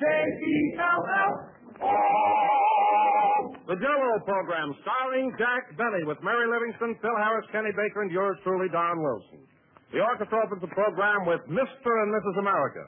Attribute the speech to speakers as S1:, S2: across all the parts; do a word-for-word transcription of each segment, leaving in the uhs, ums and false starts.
S1: L L.
S2: The Jell-O program starring Jack Benny with Mary Livingston, Phil Harris, Kenny Baker, and yours truly, Don Wilson. The orchestra opens the program with Mister and Missus America.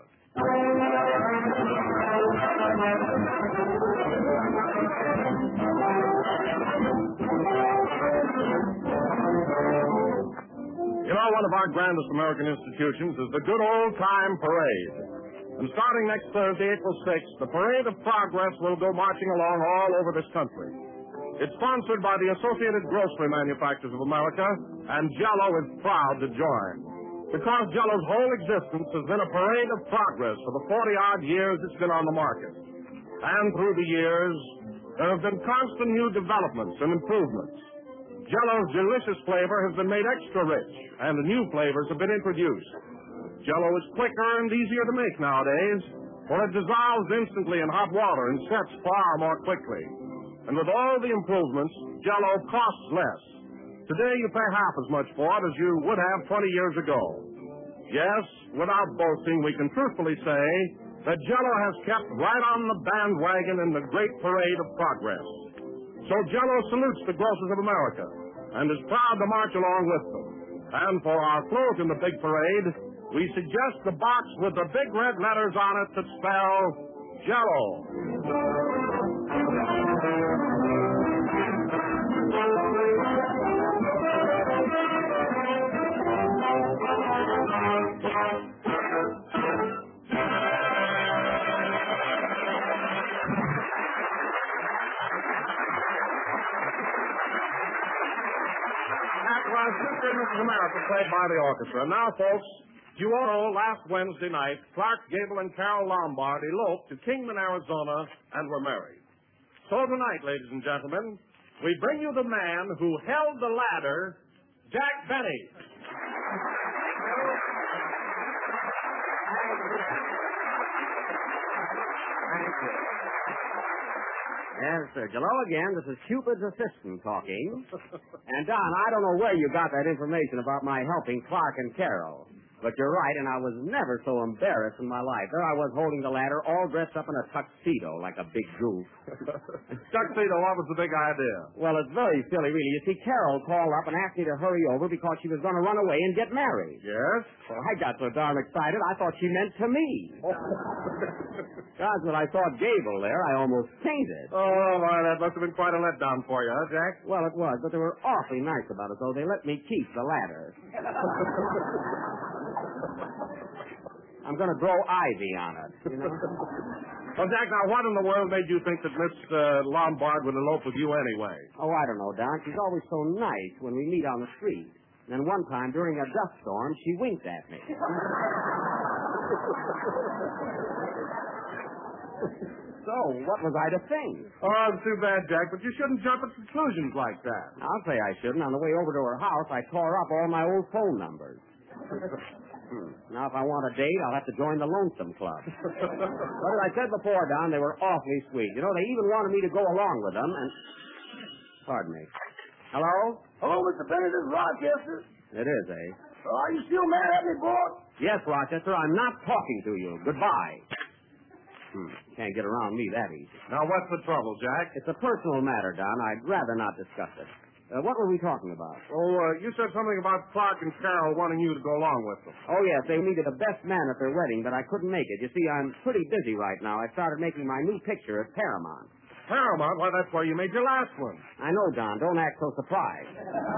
S2: You know, one of our grandest American institutions is the good old-time parade. And starting next Thursday, April sixth, the Parade of Progress will go marching along all over this country. It's sponsored by the Associated Grocery Manufacturers of America, and Jell-O is proud to join. Because Jell-O's whole existence has been a parade of progress for the forty-odd years it's been on the market. And through the years, there have been constant new developments and improvements. Jell-O's delicious flavor has been made extra rich, and new flavors have been introduced. Jell-O is quicker and easier to make nowadays, for it dissolves instantly in hot water and sets far more quickly. And with all the improvements, Jell-O costs less. Today you pay half as much for it as you would have twenty years ago. Yes, without boasting, we can truthfully say that Jell-O has kept right on the bandwagon in the great parade of progress. So Jell-O salutes the grocers of America and is proud to march along with them. And for our float in the big parade, we suggest the box with the big red letters on it that spell Jell-O. That was Mister and Missus America, played by the orchestra. Now, folks, you all know last Wednesday night, Clark Gable and Carol Lombard eloped to Kingman, Arizona, and were married. So tonight, ladies and gentlemen, we bring you the man who held the ladder, Jack Benny.
S3: Thank you. Yes, sir. Hello again. This is Cupid's assistant talking. And, Don, I don't know where you got that information about my helping Clark and Carol. But you're right, and I was never so embarrassed in my life. There I was holding the ladder, all dressed up in a tuxedo like a big goof.
S2: Tuxedo, what was the big idea?
S3: Well, it's very silly, really. You see, Carol called up and asked me to hurry over because she was going to run away and get married.
S2: Yes?
S3: Well, I got so darn excited, I thought she meant to me. God, when I saw Gable there, I almost fainted.
S2: Oh, my, that must have been quite a letdown for you, huh, Jack?
S3: Well, it was, but they were awfully nice about it, though. They let me keep the ladder. I'm going to grow ivy on it, you know.
S2: Well, Jack, now, what in the world made you think that Miss uh, Lombard would elope with you anyway?
S3: Oh, I don't know, Don. She's always so nice when we meet on the street. And then one time, during a dust storm, she winked at me. So, what was I to think?
S2: Oh, it's too bad, Jack, but you shouldn't jump at conclusions like that.
S3: I'll say I shouldn't. On the way over to her house, I tore up all my old phone numbers. Hmm. Now, if I want a date, I'll have to join the Lonesome Club. But as I said before, Don, they were awfully sweet. You know, they even wanted me to go along with them, and... Pardon me. Hello?
S1: Hello, Mister Benny, this is Rochester.
S3: It is, eh?
S1: Uh, are you still mad at me, boy?
S3: Yes, Rochester, I'm not talking to you. Goodbye. Hmm. Can't get around me that easy.
S2: Now, what's the trouble, Jack?
S3: It's a personal matter, Don. I'd rather not discuss it. Uh, what were we talking about?
S2: Oh, uh, you said something about Clark and Carol wanting you to go along with them.
S3: Oh, yes, they needed the best man at their wedding, but I couldn't make it. You see, I'm pretty busy right now. I started making my new picture at Paramount.
S2: Paramount? Why, that's where you made your last one.
S3: I know, Don. Don't act so surprised.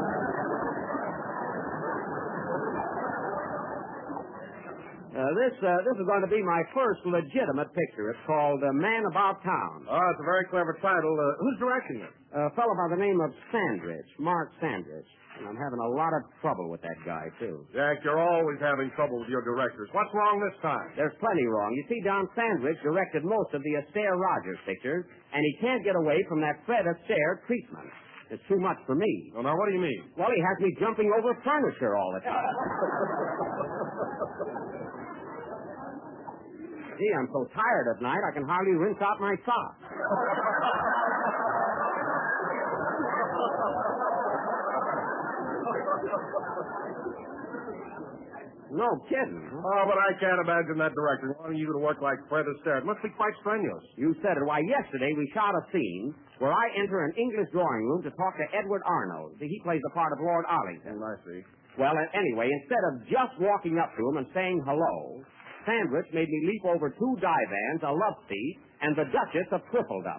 S3: Uh, this uh, this is going to be my first legitimate picture. It's called uh, Man About Town.
S2: Oh, it's a very clever title. Uh, who's directing it?
S3: A fellow by the name of Sandrich, Mark Sandrich. And I'm having a lot of trouble with that guy, too.
S2: Jack, you're always having trouble with your directors. What's wrong this time?
S3: There's plenty wrong. You see, Don Sandrich directed most of the Astaire Rogers pictures, and he can't get away from that Fred Astaire treatment. It's too much for me.
S2: Well, now, what do you mean?
S3: Well, he has me jumping over furniture all the time. Gee, I'm so tired at night, I can hardly rinse out my socks. No kidding.
S2: Oh, but I can't imagine that director wanting you to work like Fred Astaire. It must be quite strenuous.
S3: You said it. Why, yesterday we shot a scene where I enter an English drawing room to talk to Edward Arnold. See, he plays the part of Lord Arlington.
S2: I see.
S3: Well, anyway, instead of just walking up to him and saying hello, Sandwich made me leap over two divans, a love seat, and the Duchess of Triffledom.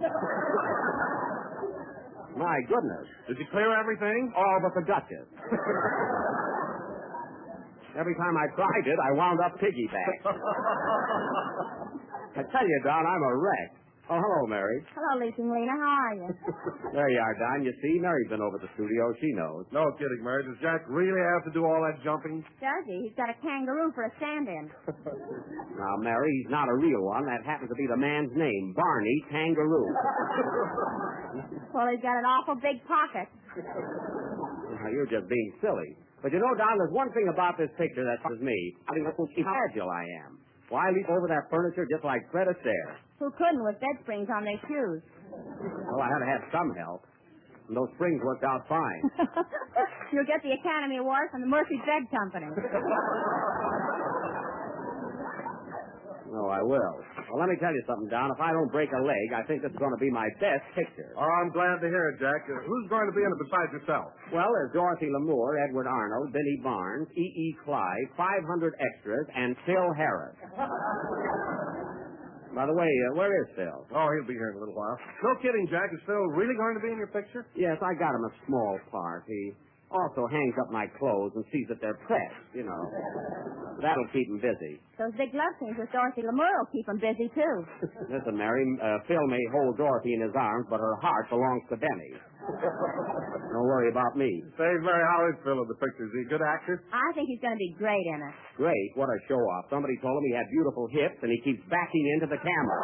S3: My goodness.
S2: Did you clear everything?
S3: All but the Duchess. Every time I tried it, I wound up piggyback. I tell you, Don, I'm a wreck. Oh, hello, Mary.
S4: Hello, Leaping Lena. How are you?
S3: There you are, Don. You see, Mary's been over at the studio. She knows.
S2: No kidding, Mary. Does Jack really have to do all that jumping?
S4: Does he? He's got a kangaroo for a stand-in.
S3: Now, Mary, he's not a real one. That happens to be the man's name, Barney Kangaroo.
S4: Well, he's got an awful big pocket.
S3: Now, you're just being silly. But you know, Don, there's one thing about this picture that says me. I think that's how agile I am. Why leap over that furniture just like Fred Astaire?
S4: Who couldn't with bed springs on their shoes?
S3: Well, I had to have some help. And those springs worked out fine.
S4: You'll get the Academy Award from the Murphy Bed Company.
S3: No, I will. Well, let me tell you something, Don. If I don't break a leg, I think this is going to be my best picture.
S2: Oh, I'm glad to hear it, Jack. Uh, who's going to be in it besides yourself?
S3: Well, there's Dorothy Lamour, Edward Arnold, Benny Barnes, E E. Clive, five hundred extras, and Phil Harris. By the way, uh, where is Phil?
S2: Oh, he'll be here in a little while. No kidding, Jack. Is Phil really going to be in your picture?
S3: Yes, I got him a small part. He also hangs up my clothes and sees that they're pressed, you know. That'll keep him busy.
S4: Those big love scenes with Dorothy Lamour will keep him busy, too.
S3: Listen, Mary, uh, Phil may hold Dorothy in his arms, but her heart belongs to Benny. Don't worry about me.
S2: Say, Mary, how is Phil in the picture? Is he a good actor?
S4: I think he's going to be great in it.
S3: Great. What a show-off. Somebody told him he had beautiful hips, and he keeps backing into the camera.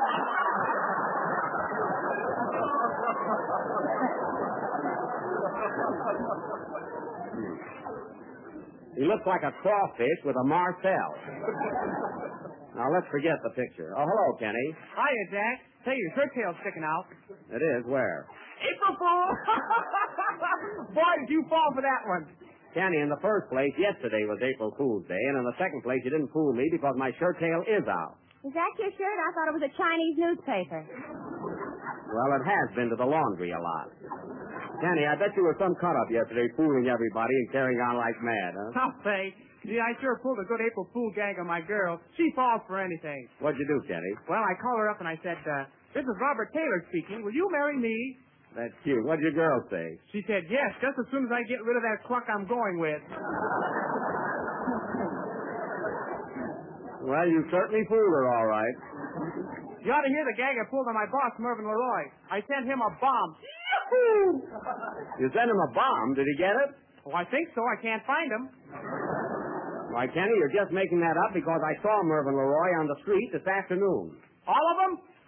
S3: He looks like a crawfish with a Marcel. Now, let's forget the picture. Oh, hello, Kenny.
S5: Hiya, Jack. Say, your shirt tail's sticking out.
S3: It is. Where?
S5: April Fool! Boy, did you fall for that one.
S3: Kenny, in the first place, yesterday was April Fool's Day, and in the second place, you didn't fool me because my shirt tail is out.
S4: Is that your shirt? I thought it was a Chinese newspaper.
S3: Well, it has been to the laundry a lot. Kenny, I bet you were some cut-up yesterday fooling everybody and carrying on like mad, huh?
S5: I'll say. Gee, I sure pulled a good April Fool gag on my girl. She falls for anything.
S3: What'd you do, Kenny?
S5: Well, I called her up and I said, uh, this is Robert Taylor speaking. Will you marry me?
S3: That's cute. What'd your girl say?
S5: She said, yes, just as soon as I get rid of that cluck I'm going with.
S3: Well, you certainly fooled her, all right.
S5: You ought to hear the gag I pulled on my boss, Mervyn Leroy. I sent him a bomb.
S3: You sent him a bomb. Did he get it?
S5: Oh, I think so. I can't find him.
S3: Why, Kenny, you're just making that up because I saw Mervyn Leroy on the street this afternoon.
S5: All of them?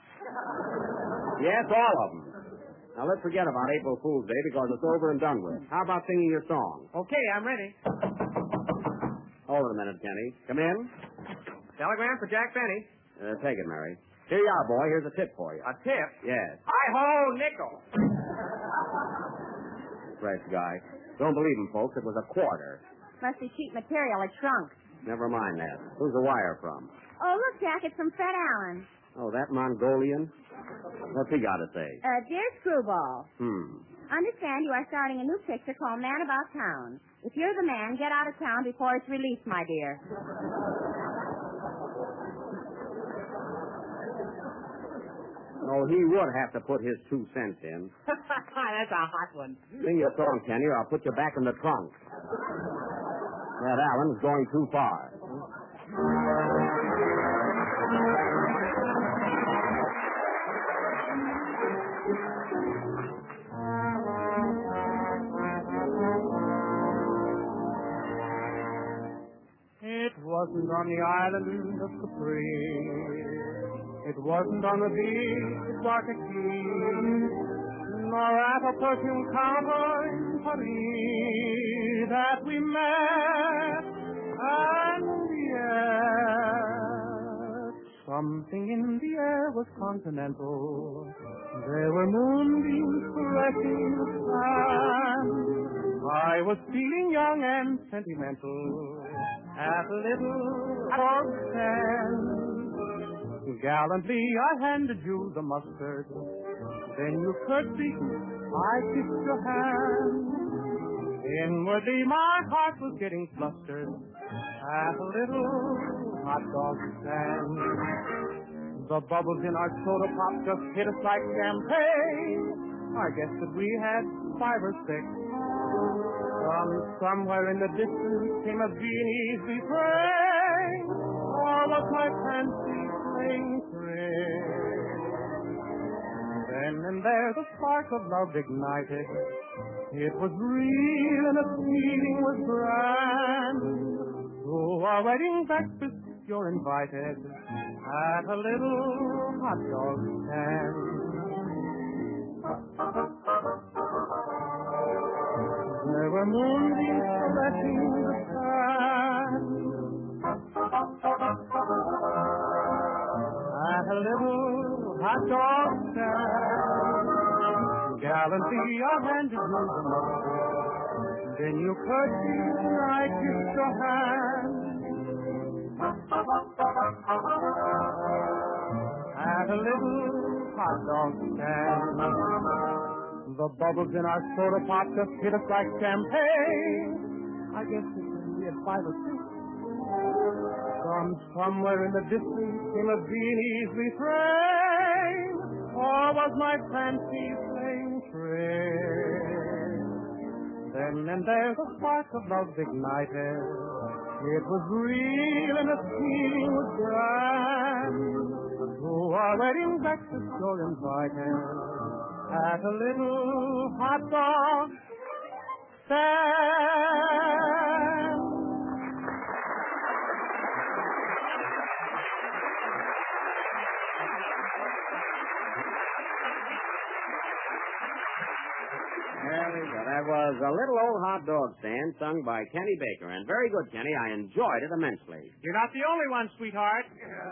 S3: Yes, all of them. Now, let's forget about April Fool's Day because it's over and done with. How about singing your song?
S5: Okay, I'm ready.
S3: Hold it a minute, Kenny. Come in.
S5: Telegram for Jack Benny.
S3: Uh, take it, Mary. Here you are, boy. Here's a tip for you.
S5: A tip?
S3: Yes.
S5: Hi-ho, nickel.
S3: Fresh guy. Don't believe him, folks. It was a quarter.
S4: Must be cheap material. It shrunk.
S3: Never mind that. Who's the wire from?
S4: Oh, look, Jack, it's from Fred Allen.
S3: Oh, that Mongolian? What's he got to say?
S4: Uh, dear Screwball.
S3: Hmm.
S4: Understand you are starting a new picture called Man About Town. If you're the man, get out of town before it's released, my dear.
S3: Oh, he would have to put his two cents in.
S5: That's a hot one.
S3: Sing your song, Kenny, or I'll put you back in the trunk. That Allen's going too far.
S5: It wasn't on the island of Capri. It wasn't on the beach at Waikiki, nor at a perfume counter in Paris that we met, and in the air, something in the air was continental. There were moonbeams caressing the sand. I was feeling young and sentimental. at a little dog stand. Gallantly I handed you the mustard. Then you curtsied, I kissed your hand. Inwardly my heart was getting flustered at a little hot dog stand. The bubbles in our soda pop just hit us like champagne. I guess that we had five or six. From somewhere in the distance came a Viennese refrain. Or was my fancy playing tricks? Then and there the spark of love ignited. It was real and the feeling was grand. To our wedding breakfast you're invited at a little hot dog stand. There were moonbeams caressing the sand at a little hot dog stand. Gallantly I handed you the mustard. Then you curtsied and I kissed your hand. At a little hot dog stand. The bubbles in our soda pop just hit us like champagne. I guess we had five or six. From somewhere in the distance came a Viennese refrain. Or was my fancy playing tricks? Then and there the spark of love ignited. It was real and the feeling was grand. To our wedding breakfast you're invited at a little hot dog stand.
S3: There we go. That was A Little Old Hot Dog Stand, sung by Kenny Baker. And very good, Kenny. I enjoyed it immensely.
S5: You're not the only one, sweetheart.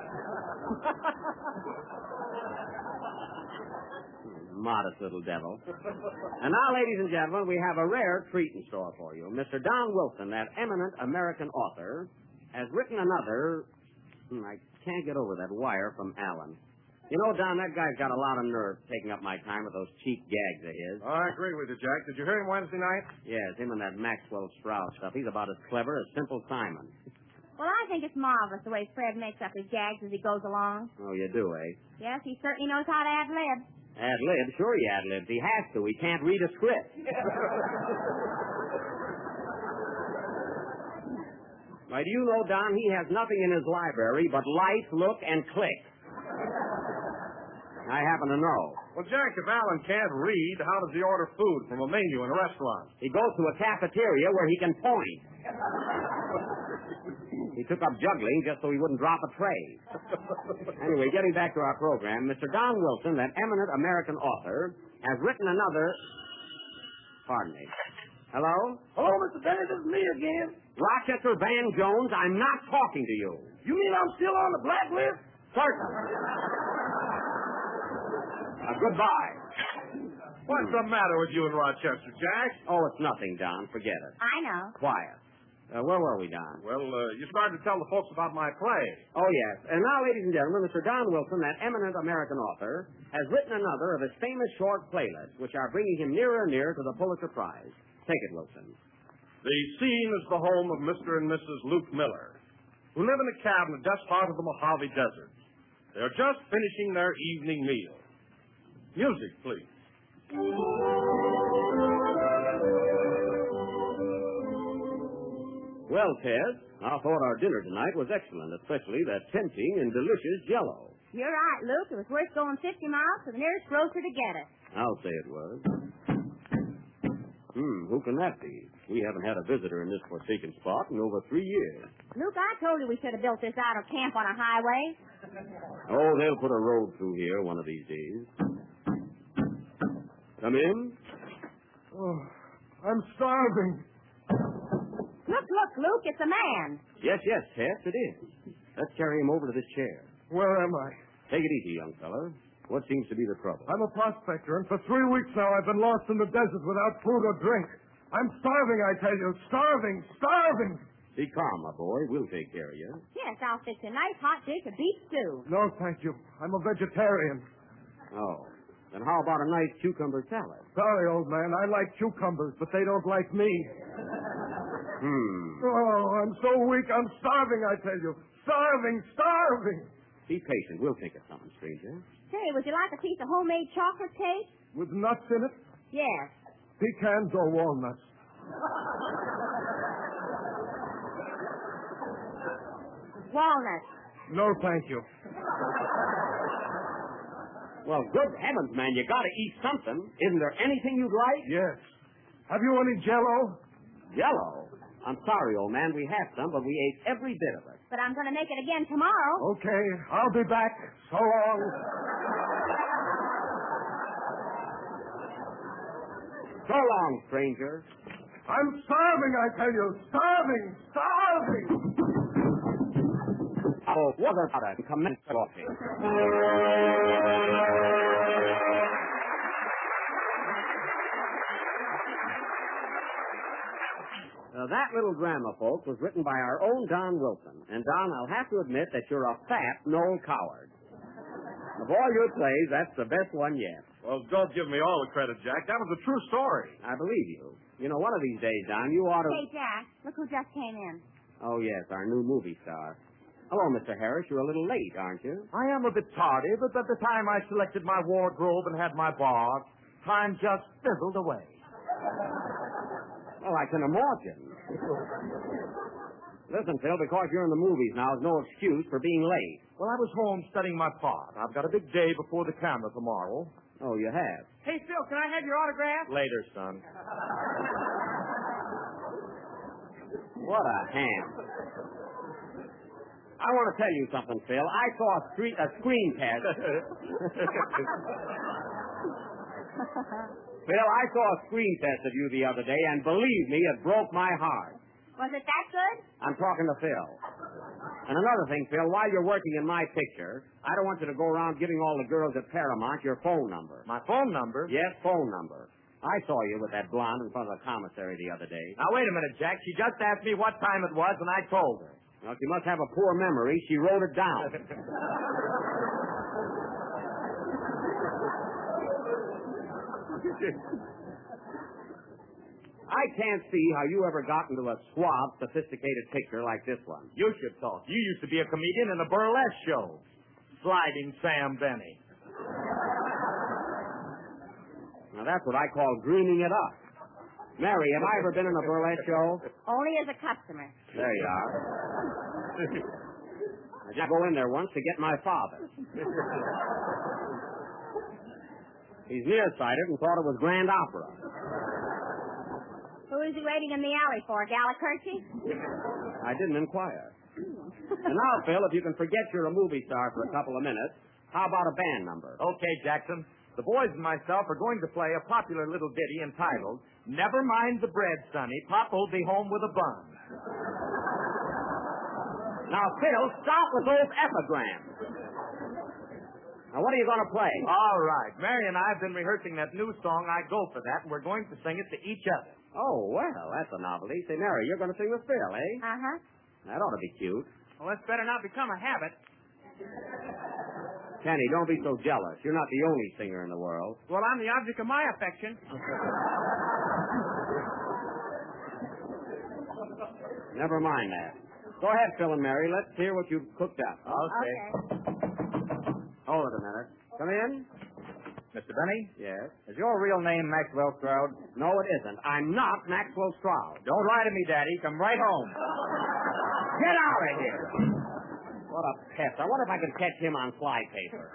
S3: Modest little devil. And now, ladies and gentlemen, we have a rare treat in store for you. Mister Don Wilson, that eminent American author, has written another... Hmm, I can't get over that wire from Alan. You know, Don, that guy's got a lot of nerve taking up my time with those cheap gags of his.
S2: Oh, I agree with you, Jack. Did you hear him Wednesday night?
S3: Yes, him and that Maxwell Sprout stuff. He's about as clever as Simple Simon.
S4: Well, I think it's marvelous the way Fred makes up his gags as he goes along.
S3: Oh, you do, eh?
S4: Yes, he certainly knows how to ad-lib.
S3: Ad-lib? Sure he ad-libs. He has to. He can't read a script. Why, do you know, Don, he has nothing in his library but light, look, and click. I happen to know.
S2: Well, Jack, if Alan can't read, how does he order food from a menu in a restaurant?
S3: He goes to a cafeteria where he can point. He took up juggling just so he wouldn't drop a tray. Anyway, getting back to our program, Mister Don Wilson, that eminent American author, has written another... Pardon me. Hello?
S1: Hello, Mister Bennett, this is me again.
S3: Rochester Van Jones, I'm not talking to you.
S1: You mean I'm still on the blacklist?
S3: Certainly. Uh, goodbye.
S2: What's the matter with you in Rochester, Jack?
S3: Oh, it's nothing, Don. Forget it.
S4: I know.
S3: Quiet. Uh, where were we, Don?
S2: Well, uh, you started to tell the folks about my play.
S3: Oh, yes. And now, ladies and gentlemen, Mister Don Wilson, that eminent American author, has written another of his famous short playlists, which are bringing him nearer and nearer to the Pulitzer Prize. Take it, Wilson.
S2: The scene is the home of Mister and Missus Luke Miller, who live in a cabin in the dust part of the Mojave Desert. They're just finishing their evening meal. Music, please.
S3: Well, Ted, I thought our dinner tonight was excellent, especially that tempting and delicious Jell-O.
S4: You're right, Luke. It was worth going fifty miles to the nearest grocer to get it.
S3: I'll say it was. Hmm, who can that be? We haven't had a visitor in this forsaken spot in over three years.
S4: Luke, I told you we should have built this outer camp on a highway.
S3: Oh, they'll put a road through here one of these days. Come in.
S2: Oh, I'm starving.
S4: Look, look, Luke, it's a man.
S3: Yes, yes, Tess, it is. Let's carry him over to this chair.
S2: Where am I?
S3: Take it easy, young fella. What seems to be the trouble?
S2: I'm a prospector, and for three weeks now I've been lost in the desert without food or drink. I'm starving, I tell you. Starving, starving.
S3: Be calm, my boy. We'll take care of you.
S4: Yes, I'll fix a nice hot dish of beef stew.
S2: No, thank you. I'm a vegetarian.
S3: Oh. Then how about a nice cucumber salad?
S2: Sorry, old man. I like cucumbers, but they don't like me.
S3: Hmm.
S2: Oh, I'm so weak. I'm starving, I tell you. Starving, starving.
S3: Be patient. We'll think of something, stranger.
S4: Say, would you like a piece of homemade chocolate cake?
S2: With nuts in it?
S4: Yes.
S2: Pecans or walnuts?
S4: Walnuts.
S2: No, thank you.
S3: Well, good heavens, man, you gotta eat something. Isn't there anything you'd like?
S2: Yes. Have you any Jell-O?
S3: Yellow. I'm sorry, old man, we have some, but we ate every bit of it.
S4: But I'm going to make it again tomorrow.
S2: Okay, I'll be back. So long.
S3: So long, stranger.
S2: I'm starving, I tell you. Starving, starving.
S3: Oh, what about it? Commence talking. Uh, that little drama, folks, was written by our own Don Wilson. And, Don, I'll have to admit that you're a fat Noel Coward. Of all your plays, that's the best one yet.
S2: Well, don't give me all the credit, Jack. That was a true story.
S3: I believe you. You know, one of these days, Don, you ought to...
S4: Hey, Jack, look who just came in.
S3: Oh, yes, our new movie star. Hello, Mister Harris. You're a little late, aren't you?
S2: I am a bit tardy, but at the time I selected my wardrobe and had my bar, time just fizzled away.
S3: Well, I can imagine. Listen, Phil, because you're in the movies now is no excuse for being late.
S2: Well, I was home studying my part. I've got a big day before the camera tomorrow.
S3: Oh, you have?
S1: Hey, Phil, can I have your autograph?
S2: Later, son.
S3: What a ham. I want to tell you something, Phil. I saw a, screen, a screen test. Phil, I saw a screen test of you the other day, and believe me, it broke my heart.
S4: Was it that good?
S3: I'm talking to Phil. And another thing, Phil, while you're working in my picture, I don't want you to go around giving all the girls at Paramount your phone number.
S2: My phone number?
S3: Yes, phone number. I saw you with that blonde in front of the commissary the other day.
S2: Now, wait a minute, Jack. She just asked me what time it was, and I told her.
S3: Well, she must have a poor memory. She wrote it down. I can't see how you ever got into a suave, sophisticated picture like this one.
S2: You should talk. You used to be a comedian in a burlesque show. Sliding Sam Benny.
S3: Now, that's what I call greening it up. Mary, have I ever been in a burlesque show?
S4: Only as a customer.
S3: There you are. I just go in there once to get my father. He's nearsighted and thought it was Grand Opera.
S4: Who is he waiting in the alley for, Gallicurchi?
S3: I didn't inquire. And now, Phil, if you can forget you're a movie star for a couple of minutes, how about a band number?
S2: Okay, Jackson. The boys and myself are going to play a popular little ditty entitled, Never Mind the Bread, Sonny. Pop'll be home with a bun.
S3: Now, Phil, stop with those epigrams. Now, what are you going to play?
S2: All right. Mary and I have been rehearsing that new song, I Go For That, and we're going to sing it to each other.
S3: Oh, well, that's a novelty. Say, Mary, you're going to sing with Phil, eh?
S4: Uh-huh.
S3: That ought to be cute.
S1: Well, that's better not become a habit.
S3: Kenny, don't be so jealous. You're not the only singer in the world.
S1: Well, I'm the object of my affection.
S3: Never mind that. Go ahead, Phil and Mary. Let's hear what you've cooked up.
S2: Okay.
S3: Hold it a minute. Come in.
S2: Mister Benny?
S3: Yes.
S2: Is your real name Maxwell Stroud?
S3: No, it isn't. I'm not Maxwell Stroud.
S2: Don't lie to me, Daddy. Come right home.
S3: Get out of here. What a pest. I wonder if I can catch him on fly paper.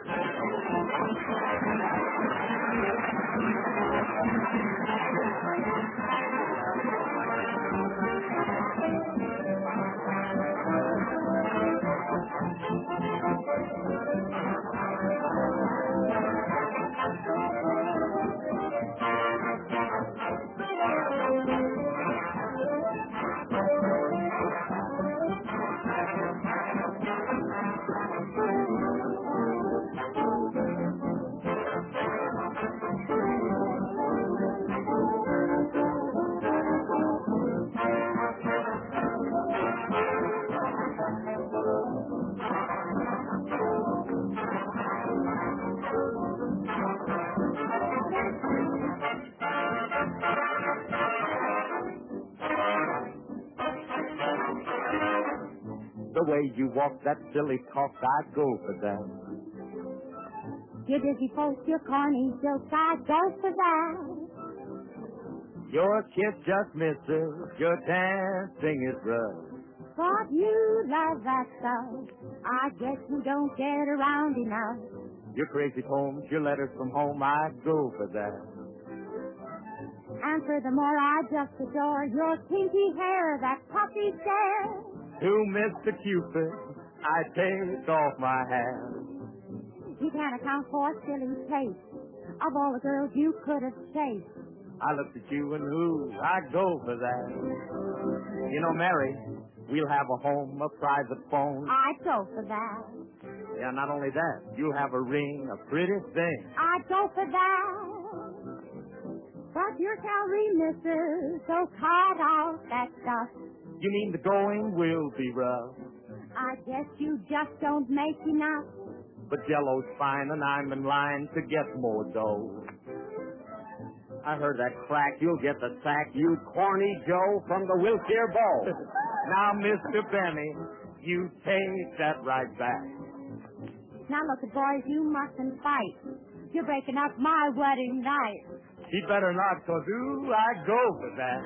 S3: way you walk that silly talk, I'd go for that.
S4: Your dizzy post, your corny jokes, I'd go for that.
S3: Your kiss just misses, your dancing is rough.
S4: But you love that stuff. I guess you don't get around enough.
S3: Your crazy poems, your letters from home, I'd go for that.
S4: And furthermore, I just adore your kinky hair, that puffy stare.
S3: To Mister Cupid, I take off my hat.
S4: You can't account for silly taste of all the girls you could have chased.
S3: I looked at you and who, I'd go for that. You know, Mary, we'll have a home, a private phone.
S4: I'd go for that.
S3: Yeah, not only that, you'll have a ring, a pretty thing.
S4: I'd go for that. But your salary misses, so cut out that stuff.
S3: You mean the going will be rough?
S4: I guess you just don't make enough.
S3: But Jello's fine and I'm in line to get more dough. I heard that crack, you'll get the sack, you corny Joe from the Wilshire Bowl. Now, Mister Benny, you take that right back.
S4: Now look, boys, you mustn't fight. You're breaking up my wedding night.
S3: He better not, 'cause ooh, I go for that.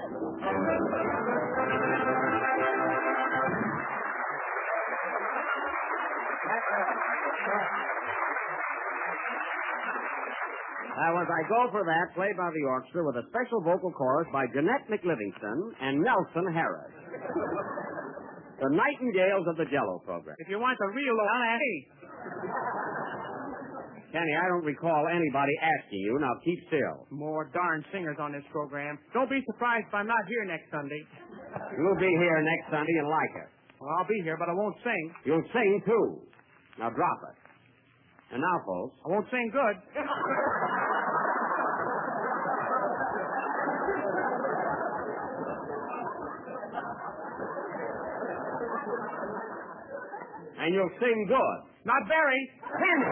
S3: That was I Go For That, played by the orchestra with a special vocal chorus by Jeanette McLivingston and Nelson Harris. The Nightingales of the Jello program.
S1: If you want the real one, ask me.
S3: Kenny, I don't recall anybody asking you. Now keep still.
S1: More darn singers on this program. Don't be surprised if I'm not here next Sunday.
S3: You'll be here next Sunday and like it.
S1: Well, I'll be here, but I won't sing.
S3: You'll sing, too. Now drop it. And now, folks.
S1: I won't sing good.
S3: And you'll sing good.
S1: Not very.
S3: Kenny!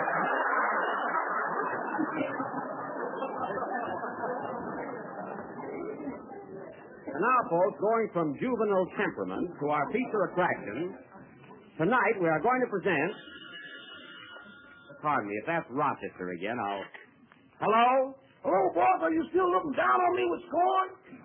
S3: And now, folks, going from juvenile temperament to our feature attraction, tonight we are going to present... Pardon me, if that's Rochester again, I'll... Hello?
S2: Hello, boss. Are you still looking down on me with scorn?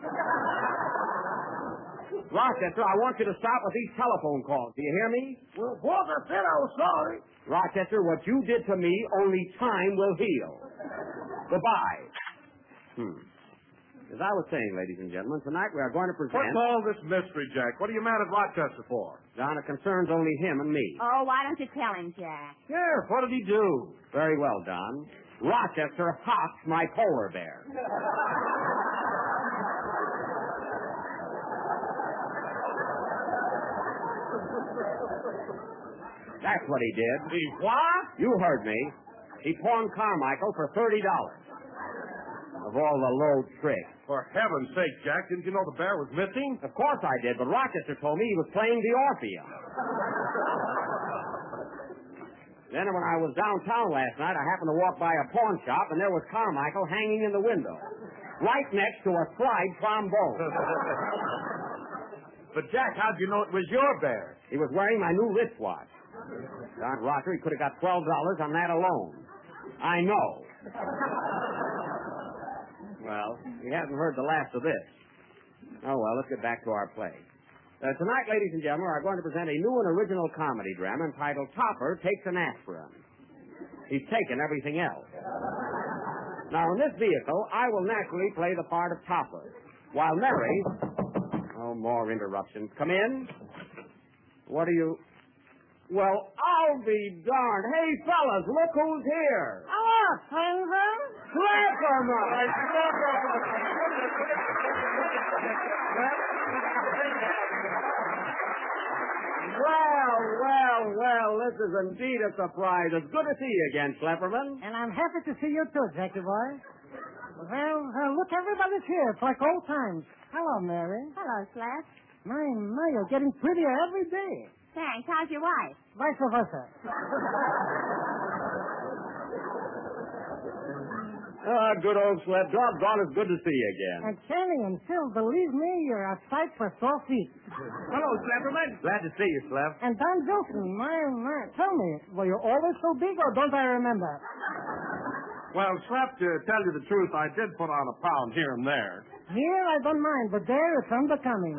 S3: Rochester, I want you to stop with these telephone calls. Do you hear me?
S2: Well, boss, I said I was sorry.
S3: Rochester, what you did to me, only time will heal. Goodbye. Hmm. As I was saying, ladies and gentlemen, tonight we are going to present...
S2: What's all this mystery, Jack? What are you mad at Rochester for?
S3: John, it concerns only him and me.
S4: Oh, why don't you tell him, Jack?
S2: Yes, what did he do?
S3: Very well, Don. Rochester hops my polar bear. That's what he did.
S2: He what?
S3: You heard me. He pawned Carmichael for thirty dollars. Of all the low tricks.
S2: For heaven's sake, Jack, didn't you know the bear was missing?
S3: Of course I did, but Rochester told me he was playing the Orpheum. Then when I was downtown last night, I happened to walk by a pawn shop, and there was Carmichael hanging in the window, right next to a slide trombone.
S2: But, Jack, how'd you know it was your bear?
S3: He was wearing my new wristwatch. Don Rocker, he could have got twelve dollars on that alone. I know. Well, he hasn't heard the last of this. Oh, well, let's get back to our play. Uh, tonight, ladies and gentlemen, we are going to present a new and original comedy drama entitled Topper Takes an Aspirin. He's taken everything else. Now, in this vehicle, I will naturally play the part of Topper, while Mary... Oh, more interruptions. Come in. What are you... Well, I'll be darned. Hey, fellas, look who's here.
S4: Oh, Silver.
S3: Clapperman! Well, well, well, this is indeed a surprise. It's good to see you again, Clapperman.
S5: And I'm happy to see you too, Jackie boy. Well, uh, look, everybody's here. It's like old times. Hello, Mary.
S4: Hello, Slap.
S5: My, my, you're getting prettier every day.
S4: Thanks. How's your wife?
S5: Vice versa.
S3: Ah, good old Sled. Doggone, it's good to see you again.
S6: And Channing and Phil, believe me, you're a sight for sore feet.
S1: Hello, Slapperman.
S3: Glad to see you, Sled.
S6: And Don Wilson, my, my, tell me, were you always so big or don't I remember?
S2: Well, Slap, to tell you the truth, I did put on a pound here and there.
S6: Here, I don't mind, but there it's unbecoming.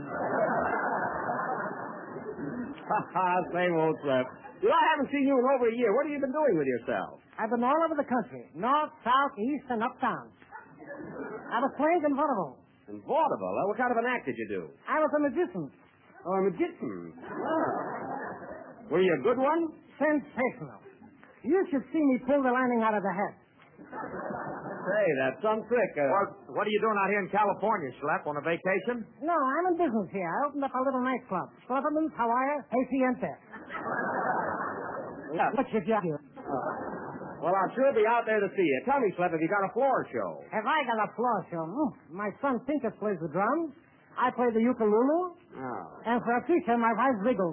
S3: Same old Sled. You know, I haven't seen you in over a year. What have you been doing with yourself?
S6: I've been all over the country, north, south, east, and uptown. I was playing in vaudeville.
S3: In vaudeville? Uh, what kind of an act did you do?
S6: I was a magician.
S3: Oh, a magician. Ah. Were you a good one?
S6: Sensational. You should see me pull the lining out of the head.
S3: Say, that's some trick. Uh,
S1: What, what are you doing out here in California, Slap? On a vacation?
S6: No, I'm in business here. I opened up a little nightclub. Slapperman's Hawaii, Haciente.
S3: yeah.
S6: What should you do?
S3: Well, I'll sure be out there to see you. Tell me, Slap, have you got a floor show?
S6: Have I got a floor show? Mm. My son Pincus plays the drums. I play the ukulele.
S3: Oh.
S6: And for a feature, my wife wiggles.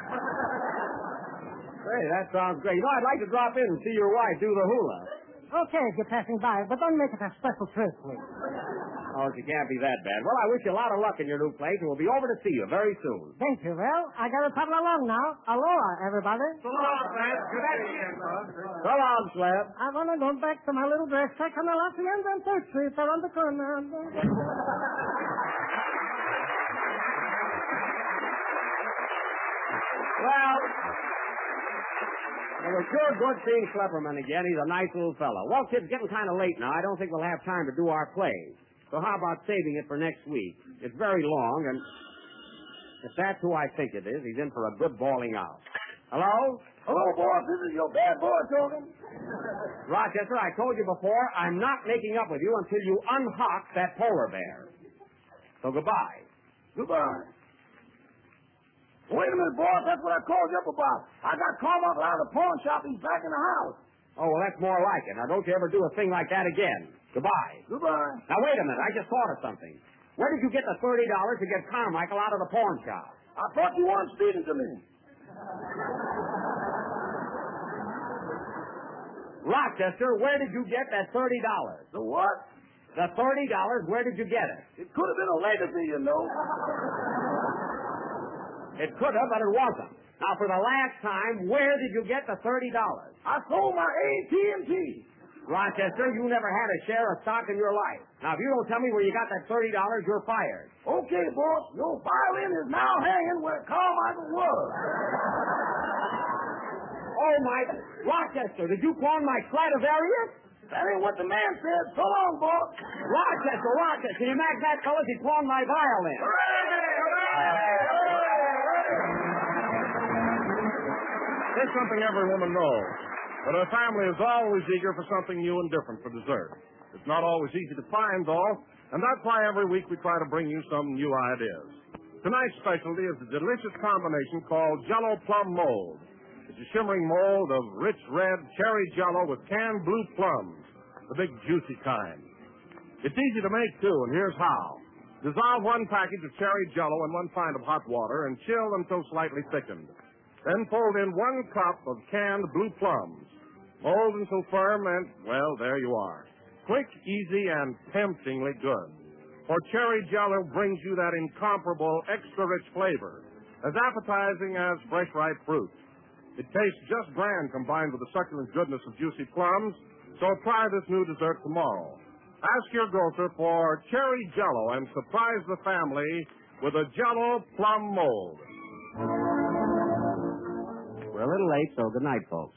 S3: Say, that sounds great. You know, I'd like to drop in and see your wife do the hula.
S6: Okay, if you're passing by, but don't make it a special trip, please.
S3: Oh, she can't be that bad. Well, I wish you a lot of luck in your new place, and we'll be over to see you very soon.
S6: Thank you, Well. I got to travel along now. Aloha, everybody.
S1: So long, Slap. Good afternoon,
S3: So long, Slap.
S6: I want to go back to my little dress shack on the La Hacienda and third Street around the corner.
S3: Well, it was sure good seeing Slapperman again. He's a nice little fellow. Well, kids, getting kind of late now. I don't think we'll have time to do our play. So how about saving it for next week? It's very long, and if that's who I think it is, he's in for a good bawling out. Hello?
S7: Hello, boss. This is your bad boy talking.
S3: Rochester, I told you before, I'm not making up with you until you unhock that polar bear. So goodbye.
S7: Goodbye. Wait a minute, boss. That's what I called you up about. I got Carmichael out of the pawn shop. He's back in the house.
S3: Oh, well, that's more like it. Now, don't you ever do a thing like that again. Goodbye.
S7: Goodbye.
S3: Now, wait a minute. I just thought of something. Where did you get the thirty dollars to get Carmichael out of the pawn shop?
S7: I thought you weren't speaking to me.
S3: Rochester, where did you get that thirty dollars?
S7: The what?
S3: The thirty dollars, where did you get it?
S7: It could have been a legacy, you know.
S3: It could have, but it wasn't. Now, for the last time, where did you get the thirty dollars?
S7: I sold my A T and T.
S3: Rochester, you never had a share of stock in your life. Now, if you don't tell me where you got that thirty dollars, you're fired.
S7: Okay, boss. Your violin is now hanging where Carmichael was.
S3: Oh, my... Rochester, did you pawn my Stradivarius?
S7: That ain't what the man said. So long, boss.
S3: Rochester, Rochester, you mad that fellas, he pawned my violin.
S2: There's something every woman knows. But her family is always eager for something new and different for dessert. It's not always easy to find, though, and that's why every week we try to bring you some new ideas. Tonight's specialty is a delicious combination called Jell-O Plum Mold. It's a shimmering mold of rich red cherry Jell-O with canned blue plums, the big juicy kind. It's easy to make, too, and here's how. Dissolve one package of cherry Jell-O in one pint of hot water and chill until slightly thickened. Then fold in one cup of canned blue plums. Mold until firm and, well, there you are. Quick, easy, and temptingly good. For cherry Jell-O brings you that incomparable, extra-rich flavor, as appetizing as fresh, ripe fruit. It tastes just grand combined with the succulent goodness of juicy plums, so try this new dessert tomorrow. Ask your grocer for cherry Jell-O and surprise the family with a Jell-O Plum Mold.
S3: We're a little late, so good night, folks.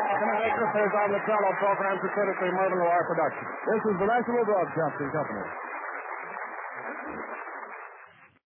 S2: This is on the Jell-O program to credit the Marvin Loire production. This is the National Broadcasting Company.